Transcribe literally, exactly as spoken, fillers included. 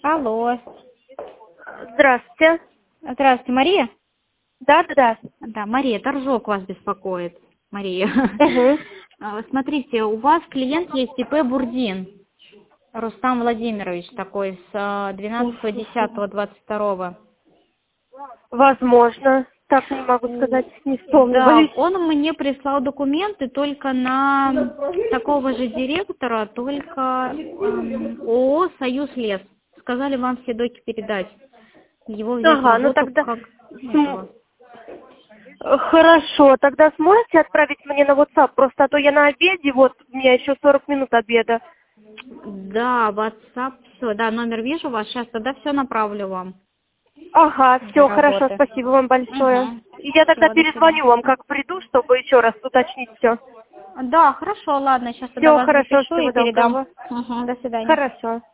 Алло. Здравствуйте. Здравствуйте, Мария? Да, да, да. Да, Мария, Торжок вас беспокоит. Мария. Угу. А, Смотрите, у вас клиент есть ИП Бурдин. Рустам Владимирович такой с двенадцатого десятого двадцать второго. Возможно. Так не могу сказать, не вспомню. Да, Боюсь. он мне прислал документы только на такого же директора, только эм, ООО «Союз Лес». Сказали вам все доки передать. Его взять в Ага, ну работу тогда... как см- этого. Хорошо, тогда сможете отправить мне на WhatsApp? Просто а то я на обеде, вот у меня еще сорок минут обеда. Да, WhatsApp, все, да, номер вижу ваш, сейчас тогда все направлю вам Ага, для все, хорошо, работы. спасибо вам большое. Угу. И я тогда Все, до свидания. перезвоню вам, как приду, чтобы еще раз уточнить все. Да, хорошо, ладно, сейчас тогда Все, вас хорошо, запишу всего и передам. доброго. Угу, до свидания. Хорошо.